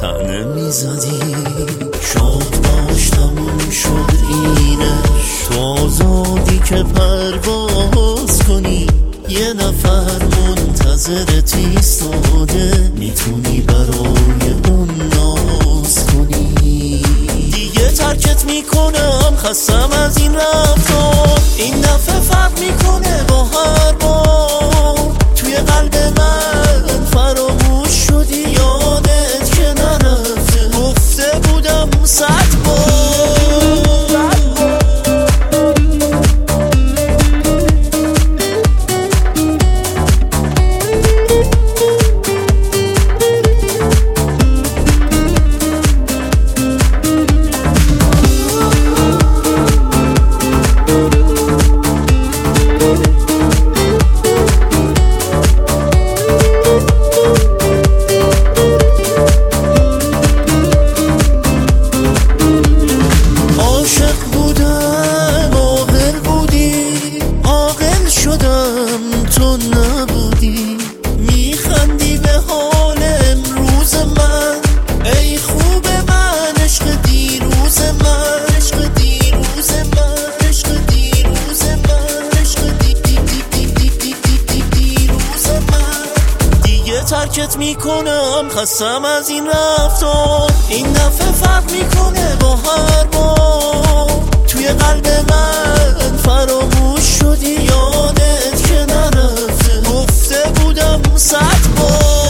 تنه میزدی. شاد باش تموم شد اینش، تو آزادی که پرواز کنی. یه نفر منتظرت ایستاده، میتونی برای اون ناز کنی. دیگه ترکت میکنم، خستم از این رفتار. این دفعه فرق میکنه با هر بار. توی قلب من فراموش شدی، یادت که نرفته. گفته بودم 100 بار. تو نبودی، میخندی به حال امروز من. ای خوب من، عشق دیروز من، عشق دیروز من، عشق دیروز من، عشق دیروز من. دیگه ترکت میکنم، خستم از این رفتار. این دفعه فرق میکنه با هر بار. توی قلب من فراموش شدی، یادت که نرفته. گفته بودم 100 بار.